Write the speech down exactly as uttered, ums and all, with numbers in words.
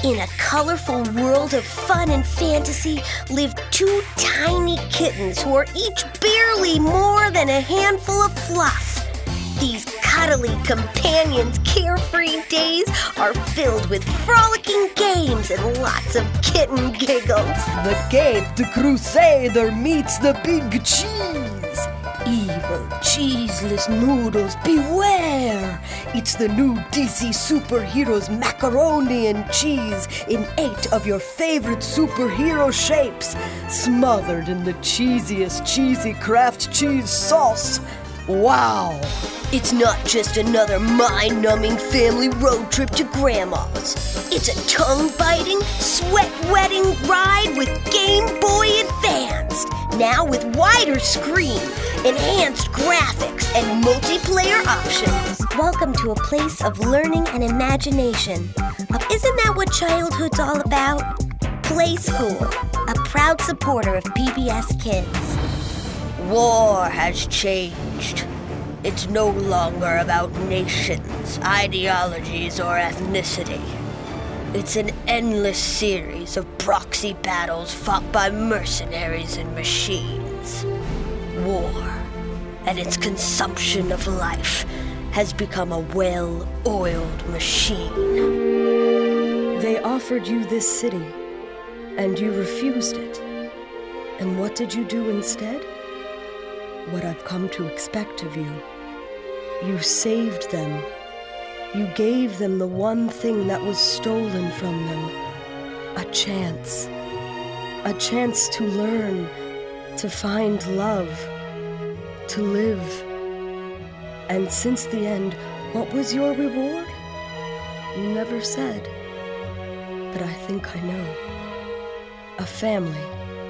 In a colorful world of fun and fantasy live two tiny kittens who are each barely more than a handful of fluff. These cuddly companions' carefree days are filled with frolicking games and lots of kitten giggles. The Caped Crusader meets the Big Cheese. Evil, cheeseless noodles, beware! It's the new D C Superheroes macaroni and cheese in eight of your favorite superhero shapes, smothered in the cheesiest cheesy Kraft cheese sauce. Wow! It's not just another mind-numbing family road trip to Grandma's. It's a tongue-biting, sweat-wetting ride with Game Boy Advanced. Now with wider screen, enhanced graphics, and multiplayer options. Welcome to a place of learning and imagination. Uh, isn't that what childhood's all about? Play School, a proud supporter of P B S Kids. War has changed. It's no longer about nations, ideologies, or ethnicity. It's an endless series of proxy battles fought by mercenaries and machines. War and its consumption of life has become a well-oiled machine. They offered you this city, and you refused it. And what did you do instead? What I've come to expect of you. You saved them. You gave them the one thing that was stolen from them. A chance. A chance to learn, to find love, to live. And since the end, what was your reward? You never said. But I think I know. A family.